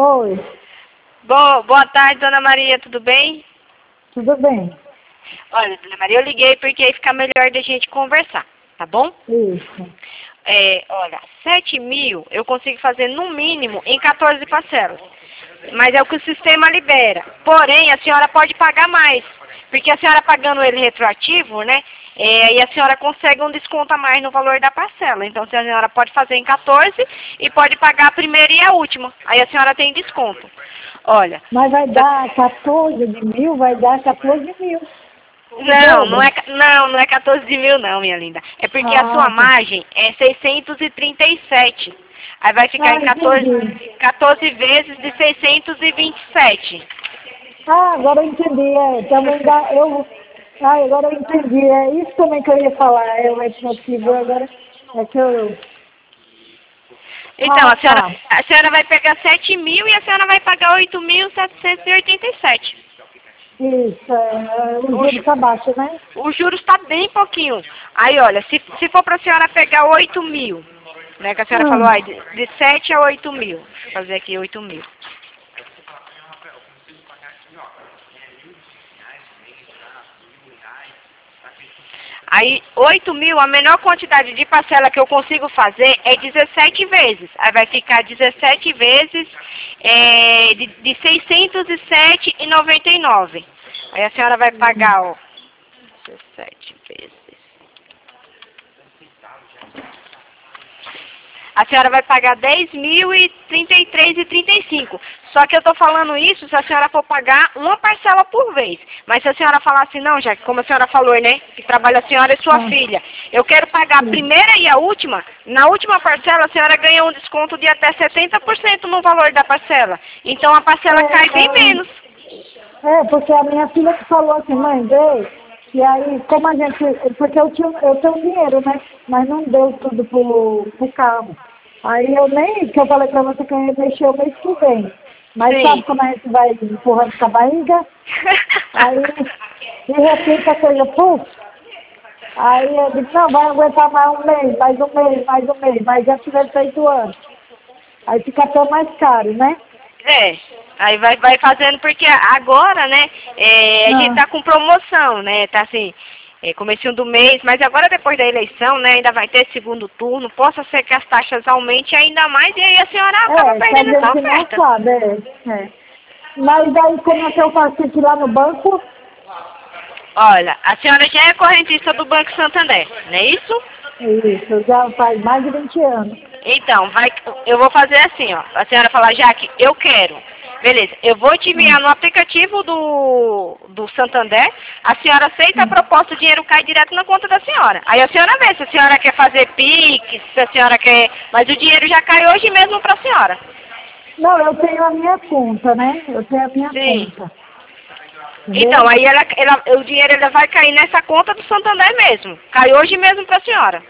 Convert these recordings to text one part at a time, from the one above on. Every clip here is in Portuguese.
Oi, Boa tarde, dona Maria, tudo bem? tudo bem? Olha, dona Maria, eu liguei porque aí fica melhor da gente conversar, tá bom? Isso. Olha, 7.000 eu consigo fazer no mínimo em 14 parcelas. Mas é o que o sistema libera. Porém, a senhora pode pagar mais. Porque a senhora pagando ele retroativo, né? Aí a senhora consegue um desconto a mais no valor da parcela. Então, a senhora pode fazer em 14 e pode pagar a primeira e a última. Aí a senhora tem desconto. Olha. Mas vai dar 14 de mil, vai dar 14 mil. Não é 14.000 não, minha linda. É porque a sua Tá. margem é 637. Aí vai ficar em 14 Entendi. 14 vezes de 627. Agora eu entendi. Também dá, agora eu entendi. É isso também que eu ia falar. É o retroativo agora. É que eu... Então, Tá. a senhora vai pegar 7.000 e a senhora vai pagar 8.787. Isso. O O, juro ju- tá baixo, né? o juros está bem pouquinho. Aí, olha, se for para a senhora pegar 8.000, né, que a senhora falou, de 7 a 8.000. Deixa eu fazer aqui 8.000. Aí, 8.000, a menor quantidade de parcela que eu consigo fazer é 17 vezes. Aí vai ficar 17 vezes de 607,99. Aí a senhora vai pagar, ó, 17 vezes. A senhora vai pagar 10.033,35. Só que eu estou falando isso se a senhora for pagar uma parcela por vez. Mas se a senhora falar assim, não, já como a senhora falou, né? Que trabalha a senhora e sua filha. Eu quero pagar a primeira e a última. Na última parcela, a senhora ganha um desconto de até 70% no valor da parcela. Então a parcela cai bem menos. Porque a minha filha que falou assim, mãe, vê. E aí, como a gente... Porque eu tenho dinheiro, né? Mas não deu tudo pro carro. Aí eu nem... Que eu falei pra você que eu ia mexer o mês que vem. Mas Sim. sabe como a gente vai empurrando com a barriga? Aí, de repente, a coisa, puf. Aí eu disse, não, vai aguentar mais um mês, mais um mês, mais um mês. Mas já tiver feito antes. Aí fica até mais caro, né? Aí vai fazendo, porque agora, né, a gente tá com promoção, né, tá assim, comecinho do mês, mas agora depois da eleição, né, ainda vai ter segundo turno, possa ser que as taxas aumentem ainda mais e aí a senhora acaba perdendo essa Que não oferta. sabe, Mas aí como é que eu faço isso lá no banco? Olha, a senhora já é correntista do Banco Santander, não é isso? Isso, já faz mais de 20 anos. Então, eu vou fazer assim, ó. A senhora falar, Jaque, eu quero. Beleza, eu vou te enviar no aplicativo do Santander. A senhora aceita a proposta, o dinheiro cai direto na conta da senhora. Aí a senhora vê se a senhora quer fazer Pix, se a senhora quer... Mas o dinheiro já cai hoje mesmo para a senhora. Não, eu tenho a minha conta, né? Eu tenho a minha conta. Entendeu? Então, aí o dinheiro ainda vai cair nessa conta do Santander mesmo. Cai hoje mesmo para a senhora.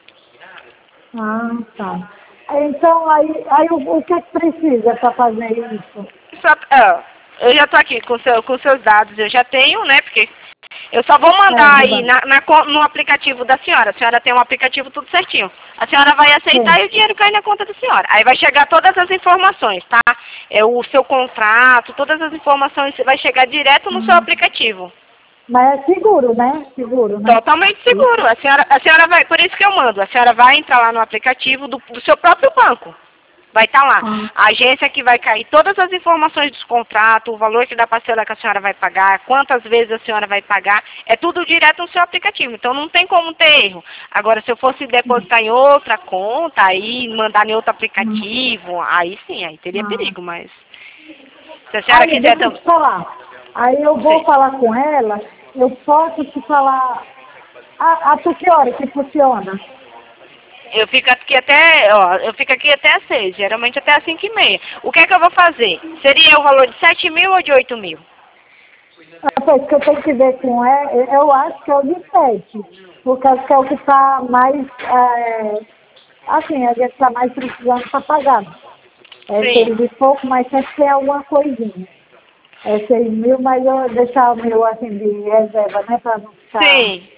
Tá. Então, aí o que é que precisa para fazer isso? Eu já estou aqui com seus dados, eu já tenho, né? Porque eu só vou mandar aí no aplicativo da senhora. A senhora tem um aplicativo tudo certinho. A senhora vai aceitar e o dinheiro cai na conta da senhora. Aí vai chegar todas as informações, tá? O seu contrato, todas as informações vai chegar direto no seu aplicativo. Mas é seguro, né? Seguro, né? Totalmente seguro. A senhora vai, por isso que eu mando. A senhora vai entrar lá no aplicativo do seu próprio banco. Vai estar lá. A agência que vai cair todas as informações dos contratos, o valor da parcela que a senhora vai pagar, quantas vezes a senhora vai pagar, é tudo direto no seu aplicativo. Então não tem como ter erro. Agora, se eu fosse depositar em outra conta, aí mandar em outro aplicativo, aí sim, aí teria perigo, mas se a senhora quiser deixa eu te falar. Aí eu vou falar com ela, eu posso te falar até que hora que funciona? Eu fico aqui até às 6, geralmente até às 5h30. O que é que eu vou fazer? Seria o valor de 7.000 ou de 8.000? Pois que eu tenho que ver com ela, eu acho que é o de 7, por causa que é o que está mais, assim, a gente está mais precisando para pagar. Sim. De pouco, mas sempre tem alguma coisinha. 6.000, mas eu vou deixar o meu assim de reserva, né, para não ficar... Sim.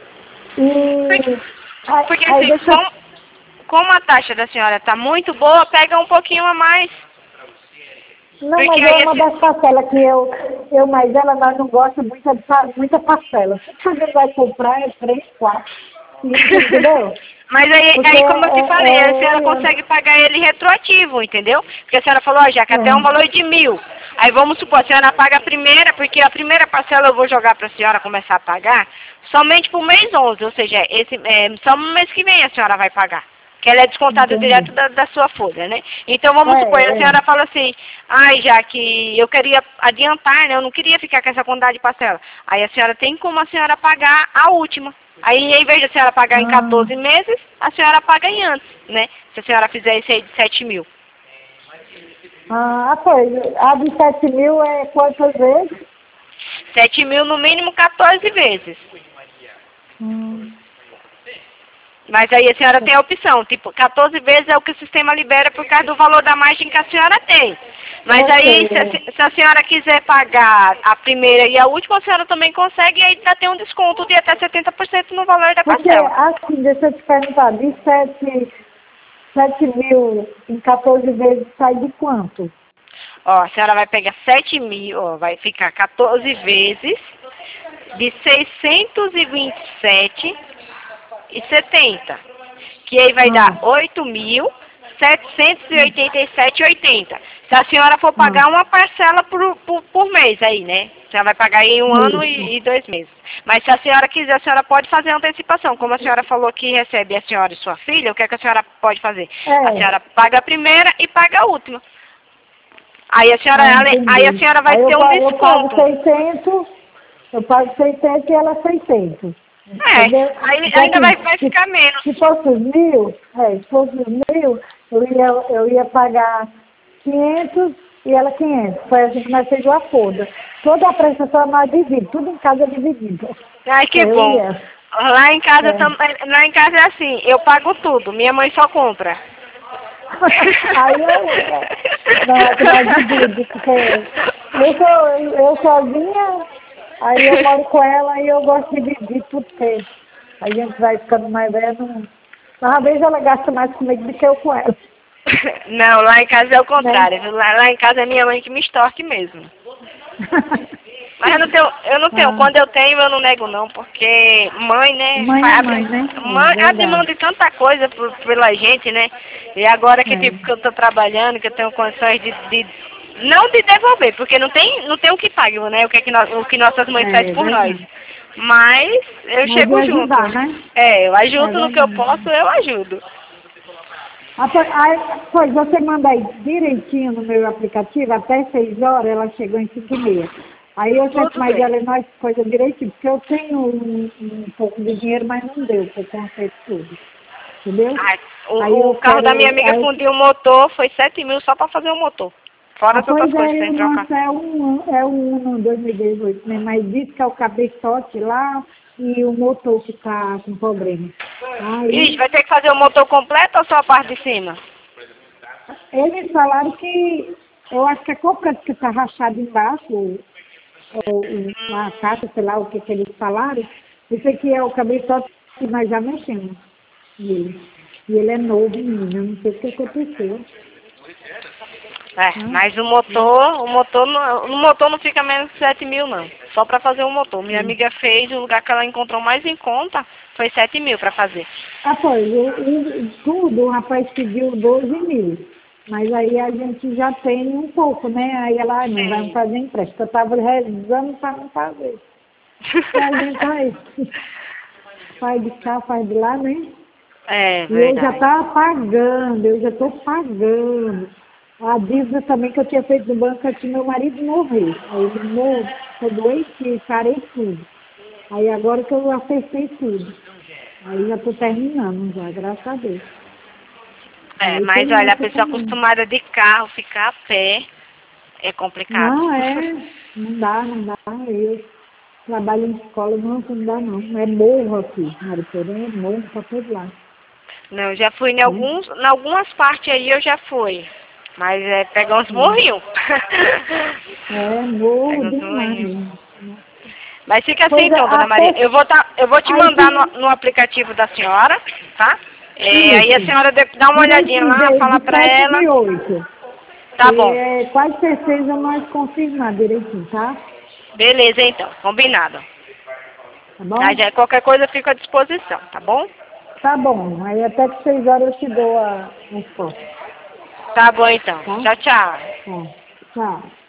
Porque aí como a taxa da senhora está muito boa, pega um pouquinho a mais. Não, Porque mas aí é uma das parcelas que eu mais ela, nós não gosta muito de muita parcela. Se a gente vai comprar, é 3, 4, 5, entendeu? Mas aí, Porque como eu te falei, a senhora consegue pagar ele retroativo, entendeu? Porque a senhora falou, ó, já que até um valor de 1.000. Aí vamos supor, a senhora paga a primeira, porque a primeira parcela eu vou jogar para a senhora começar a pagar somente pro mês 11, ou seja, só no mês que vem a senhora vai pagar. Que ela é descontada direto da sua folha, né? Então vamos supor, a senhora fala assim, ai, já que eu queria adiantar, né? Eu não queria ficar com essa quantidade de parcela. Aí a senhora tem como a senhora pagar a última. Aí, em vez de a senhora pagar em 14 meses, a senhora paga em antes, né? Se a senhora fizer esse aí de 7.000. Pois, a de 7.000 é quantas vezes? 7.000 no mínimo 14 vezes. Mas aí a senhora tem a opção, tipo, 14 vezes é o que o sistema libera por causa do valor da margem que a senhora tem. Mas aí, se a senhora quiser pagar a primeira e a última, a senhora também consegue e aí ainda tem um desconto de até 70% no valor da parcela. Porque, assim, deixa eu te perguntar, de 7.000 em 14 vezes sai de quanto? Ó, a senhora vai pegar 7.000, ó, vai ficar 14 vezes de 627,70, que aí vai dar 8.787,80. Se a senhora for pagar uma parcela por mês aí, né? A senhora vai pagar em 1 ano e 2 meses. Mas se a senhora quiser, a senhora pode fazer a antecipação. Como a senhora falou que recebe a senhora e sua filha, o que é que a senhora pode fazer? A senhora paga a primeira e paga a última. Aí a senhora, vai ter um desconto. Eu pago 600 e ela 600. Entendeu? Aí ainda vai ficar menos. Se fosse os 1.000, eu ia pagar 500 e ela 500. Foi assim que nós fez o acordo. Toda a prestação nós dividimos, tudo em casa dividido. Ai, que bom. Lá em casa é assim, eu pago tudo, minha mãe só compra. Aí nós dividimos, porque eu sozinha, aí eu moro com ela e eu gosto de dividir tudo, porque a gente vai ficando mais velha, mas às vezes ela gasta mais comigo do que eu com ela. Não, lá em casa é o contrário. Lá em casa é minha mãe que me extorque mesmo. Mas eu não tenho. Quando eu tenho, eu não nego não, porque mãe, né? Mãe abre mão de tanta coisa pela gente, né? E agora que tipo que eu tô trabalhando, que eu tenho condições não de devolver, porque não tem o que pagar, né? O que nossas mães fazem por nós. Mas eu chego junto. Ajudar, né? Eu ajudo no que eu posso, eu ajudo. Pois você manda aí direitinho no meu aplicativo, até 6 horas, ela chegou em 5h30. Aí eu sei que mais ela e nós coisa direitinho, porque eu tenho um pouco de dinheiro, mas não deu para o conserto tudo. Entendeu? O carro da minha amiga fundiu o motor, foi 7.000 só para fazer o motor. Fora as outras coisas que tem que trocar. É um Uno 2018, né? Mas diz que é o cabeçote lá e o motor que está com problema. Ixi, vai ter que fazer o motor completo ou só a parte de cima? Eles falaram que, eu acho que é completo, que está rachado embaixo, ou a caixa, sei lá o que eles falaram. Isso aqui é o cabeçote que nós já mexemos nele. E ele é novo, menina, eu não sei o que aconteceu. Mas o motor não fica menos de 7.000 não. Só para fazer o motor. Minha amiga fez, o lugar que ela encontrou mais em conta foi 7.000 para fazer. Pois, tudo o rapaz pediu 12.000. Mas aí a gente já tem um pouco, né? Aí ela, não vai fazer empréstimo. Eu estava rezando para não fazer. A gente faz de cá, faz de lá, né? Verdade. E eu já estou pagando. A dívida também que eu tinha feito no banco é que meu marido morreu. Aí ele morreu, eu doente, parei tudo. Aí agora que eu acertei tudo. Aí já estou terminando já, graças a Deus. Mas olha, a pessoa acostumada de carro, ficar a pé, é complicado. Não dá. Eu trabalho em escola, não dá não. É morro aqui, Mariporã, é morro para todo lado. Não, já fui em algumas partes aí, eu já fui. Mas pegar uns morrinhos. Morro demais. Mas fica assim então, dona Maria. Eu vou te mandar no aplicativo da senhora, tá? Aí a senhora dá uma olhadinha lá, fala pra ela. Tá bom. Quase certeza nós confirmar direitinho, tá? Beleza, então. Combinado. Tá bom? Aí, qualquer coisa eu fico à disposição, tá bom? Tá bom. Aí até que 6 horas eu te dou a resposta. Tá bom, então. Tá? Tchau, tchau. Tá. Tchau.